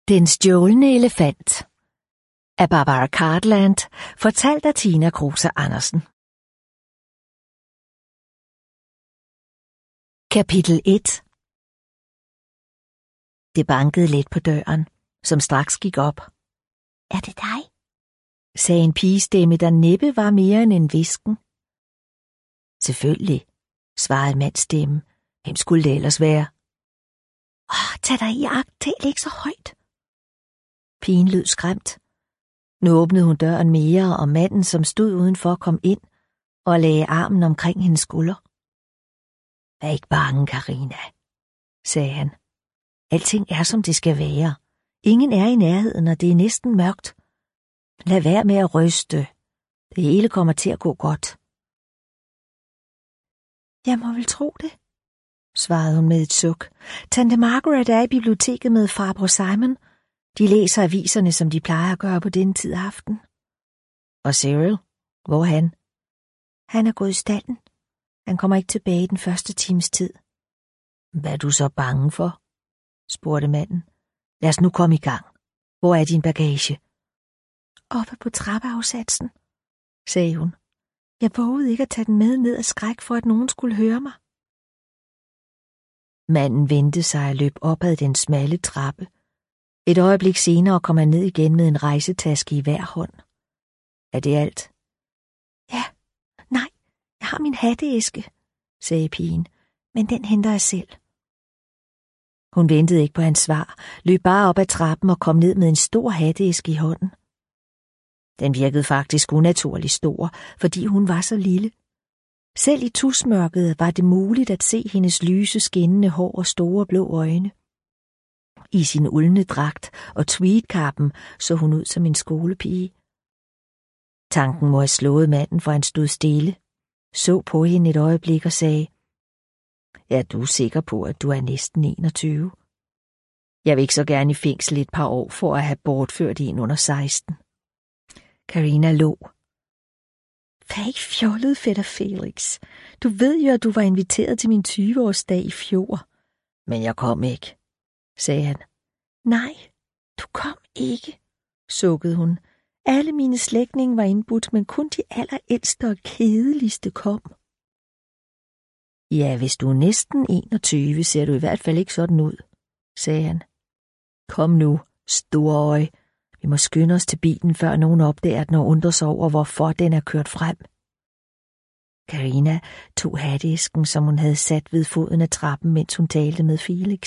Den stjålne elefant af Barbara Cartland, fortalt af Tina Kruse Andersen. Kapitel 1. Det bankede let på døren, som straks gik op. Er det dig? Sagde en pigestemme, der næppe var mere end en hvisken. Selvfølgelig, svarede mandstemmen. Hvem skulle det ellers være? Tag dig i agt, tal ikke så højt. Pigen lød skræmt. Nu åbnede hun døren mere, og manden, som stod udenfor, kom ind og lagde armen omkring hendes skulder. Vær ikke bange, Karina, sagde han. Alting er, som det skal være. Ingen er i nærheden, og det er næsten mørkt. Lad være med at ryste. Det hele kommer til at gå godt. Jeg må vel tro det, svarede hun med et suk. Tante Margaret er i biblioteket med farbror Simon. De læser aviserne, som de plejer at gøre på denne tid af aften. Og Cyril, hvor er han? Han er gået i stalden. Han kommer ikke tilbage den første times tid. Hvad er du så bange for? Spurgte manden. Lad os nu komme i gang. Hvor er din bagage? Oppe på trappeafsatsen, sagde hun. Jeg vågede ikke at tage den med ned af skræk for, at nogen skulle høre mig. Manden vendte sig og løb op ad den smalle trappe. Et øjeblik senere kom han ned igen med en rejsetaske i hver hånd. Er det alt? Ja, nej, jeg har min hatteæske, sagde pigen, men den henter jeg selv. Hun ventede ikke på hans svar, løb bare op ad trappen og kom ned med en stor hatteæske i hånden. Den virkede faktisk unaturligt stor, fordi hun var så lille. Selv i tusmørket var det muligt at se hendes lyse, skinnende hår og store blå øjne. I sin uldne dragt og tweedkappen så hun ud som en skolepige. Tanken må have slået manden, for han stod stille, så på hende et øjeblik og sagde, er du sikker på, at du er næsten 21? Jeg vil ikke så gerne i fængsel et par år for at have bortført en under 16. Karina lå. Vær ikke fjollet, fætter Felix. Du ved jo, at du var inviteret til min 20-årsdag i fjor. Men jeg kom ikke, sagde han. Nej, du kom ikke, sukkede hun. Alle mine slægtninge var indbudt, men kun de allerældste og kedeligste kom. Ja, hvis du er næsten 21, ser du i hvert fald ikke sådan ud, sagde han. Kom nu, storøje. Vi må skynde os til bilen, før nogen opdager den og undrer sig over, hvorfor den er kørt frem. Karina tog hatteæsken, som hun havde sat ved foden af trappen, mens hun talte med Felix.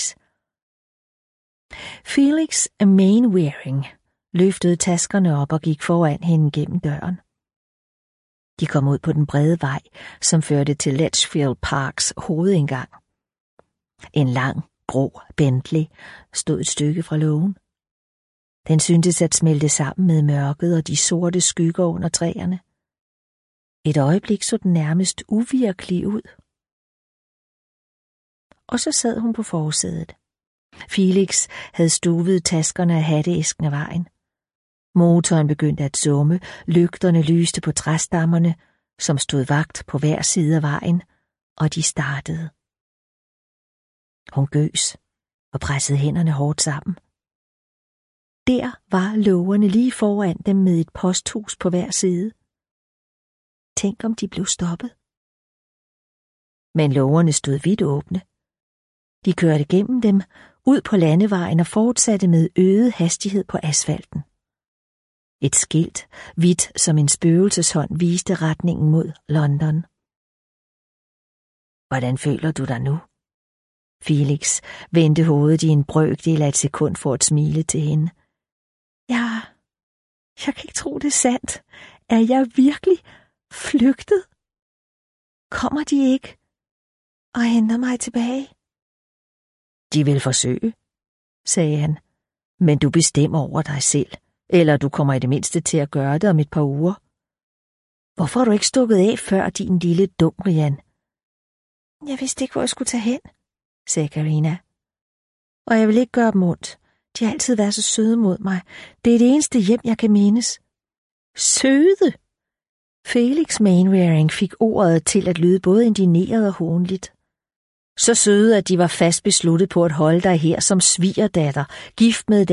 Felix Mainwaring løftede taskerne op og gik foran hende gennem døren. De kom ud på den brede vej, som førte til Litchfield Parks hovedindgang. En lang, grå Bentley stod et stykke fra lågen. Den syntes at smelte sammen med mørket og de sorte skygger under træerne. Et øjeblik så den nærmest uvirkelig ud. Og så sad hun på forsædet. Felix havde stuvet taskerne af hatteæsken af vejen. Motoren begyndte at summe, lygterne lyste på træstammerne, som stod vagt på hver side af vejen, og de startede. Hun gøs og pressede hænderne hårdt sammen. Der var lågerne lige foran dem med et posthus på hver side. Tænk om de blev stoppet. Men lågerne stod vidt åbne. De kørte gennem dem, ud på landevejen og fortsatte med øget hastighed på asfalten. Et skilt, hvidt som en spøgelseshånd, viste retningen mod London. Hvordan føler du dig nu? Felix vendte hovedet i en brøkdel af et sekund for at smile til hende. Jeg kan ikke tro, det er sandt. Er jeg virkelig flygtet? Kommer de ikke og henter mig tilbage? De vil forsøge, sagde han, men du bestemmer over dig selv, eller du kommer i det mindste til at gøre det om et par uger. Hvorfor har du ikke stukket af før, din lille dumrian? Jeg vidste ikke, hvor jeg skulle tage hen, sagde Karina. Og jeg vil ikke gøre dem ondt. De har altid været så søde mod mig. Det er det eneste hjem, jeg kan mindes. Søde? Felix Mainwaring fik ordet til at lyde både indigneret og hånligt. Så søde, at de var fast besluttet på at holde dig her som svigerdatter, gift med